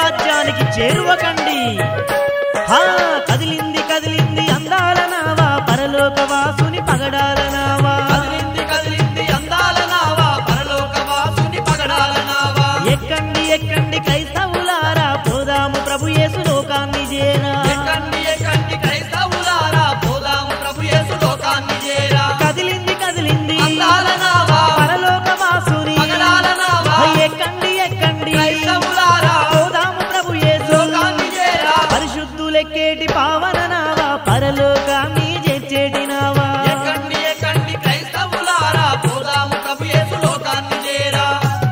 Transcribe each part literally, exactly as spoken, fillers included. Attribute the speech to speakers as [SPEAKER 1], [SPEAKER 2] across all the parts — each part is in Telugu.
[SPEAKER 1] రాజ్యానికి చేరువకండి. హా కదిలింది కదిలింది అందాల నావా పరలోక వాసుని పగడాల నావా.
[SPEAKER 2] కదిలింది కదిలింది అందాల నావా పరలోక వాసుని పగడాల నావా.
[SPEAKER 1] ఎక్కండి ఎక్కండి క్రైస్తవులారా పోదాము ప్రభు యేసు లోకాన్ని చేరా.
[SPEAKER 2] ఎక్కండి ఎక్కండి క్రైస్తవులారా పోదాము ప్రభు యేసు లోకాన్ని చేరా.
[SPEAKER 1] కదిలింది కదిలింది
[SPEAKER 2] అందాల నావా
[SPEAKER 1] పరలోక వాసుని
[SPEAKER 2] పగడాల నావా.
[SPEAKER 1] ఎక్కండి ఎక్కండి
[SPEAKER 2] క్రైస్తవులారా
[SPEAKER 1] పోదాము ప్రభు యేసు
[SPEAKER 2] లోకాన్ని చేరా.
[SPEAKER 1] పరిశుద్ధులెక్కేటి పావన నావా పరలోకాన్ని చేర్చేటి నావా.
[SPEAKER 2] ఎక్కండి ఎక్కండి క్రైస్తవులారా పోదాము ప్రభు యేసు లోకాన్ని చేరా.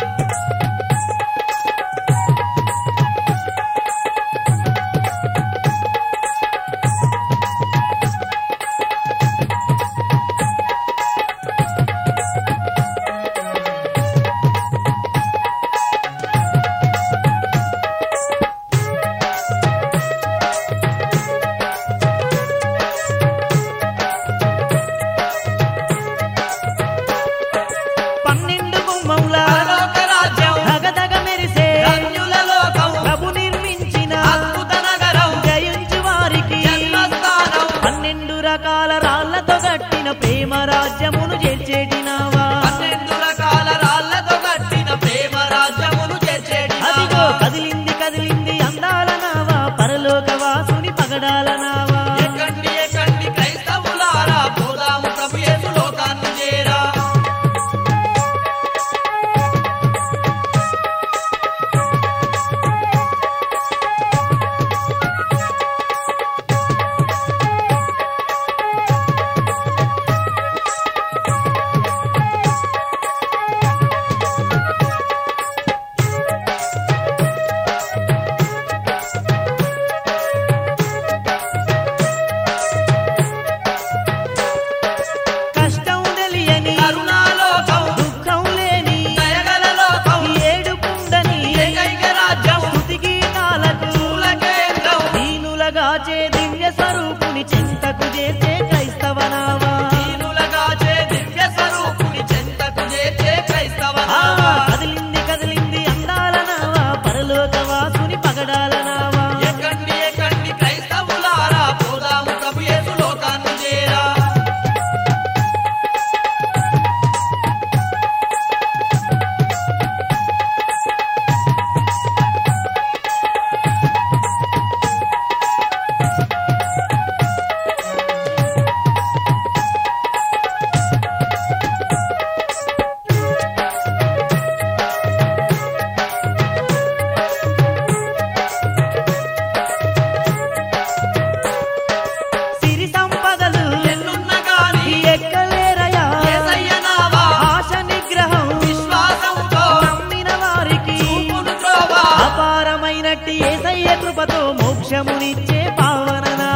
[SPEAKER 1] పన్నెండు గుమ్మముల
[SPEAKER 2] పరలోక రాజ్యం
[SPEAKER 1] దగదగ మెరిసే
[SPEAKER 2] ధన్యుల లోకం
[SPEAKER 1] ప్రభు నిర్మించిన
[SPEAKER 2] అద్భుత నగరం
[SPEAKER 1] జయించు వారికి
[SPEAKER 2] జన్మస్థానం.
[SPEAKER 1] పన్నెండు రకాల రాళ్లతో కట్టిన ప్రేమ రాజ్యమును చేర్చేటి నావా.
[SPEAKER 2] పన్నెండు రకాల రాళ్లతో కట్టిన ప్రేమ రాజ్యమును చేర్చేటి
[SPEAKER 1] అదిగో
[SPEAKER 2] నావా.
[SPEAKER 1] కదిలింది కదిలింది అందాల నావా పరలోక వాసుని పగడాల నావా.
[SPEAKER 2] ఎక్కండి ఎక్కండి క్రైస్తవులారా పోదాము ప్రభు యేసు లోకాన్ని చేరా.
[SPEAKER 1] కష్టం తెలియని
[SPEAKER 2] కరుణాలోకం
[SPEAKER 1] దుఃఖం లేని
[SPEAKER 2] దయగల లోకం
[SPEAKER 1] ఏడుకుండని
[SPEAKER 2] ఏకైక రాజ్యం
[SPEAKER 1] స్తుతి గీతాలకు
[SPEAKER 2] మూల కేంద్రం.
[SPEAKER 1] దీనులగాచే దివ్య స్వరూపుని చింతకు చేసే క్రైస్తవ నావా.
[SPEAKER 2] దీనులగాచే దివ్య స్వరూపుని చెంతకు చేర్చే క్రైస్తవ
[SPEAKER 1] ఆ,
[SPEAKER 2] నావా.
[SPEAKER 1] కదిలింది కదిలింది అందాల నావా పరలోక వాసుని పగడాల నావా.
[SPEAKER 2] ఎక్కండి ఎక్కండి క్రైస్తవులారా పోదాము ప్రభు యేసు లోకాన్ని చేరా.
[SPEAKER 1] సిరి సంపదలు
[SPEAKER 2] ఎన్నున్న గాని
[SPEAKER 1] ఎక్కలేరయా
[SPEAKER 2] యేసయ్య నావా.
[SPEAKER 1] ఆశ నిగ్రహం
[SPEAKER 2] విశ్వాసంతో
[SPEAKER 1] నమ్మిన వారికి
[SPEAKER 2] చూపును త్రోవ.
[SPEAKER 1] అపారమైనట్టి యేసయ్య కృపతో మోక్షమునిచ్చే పావన నావా.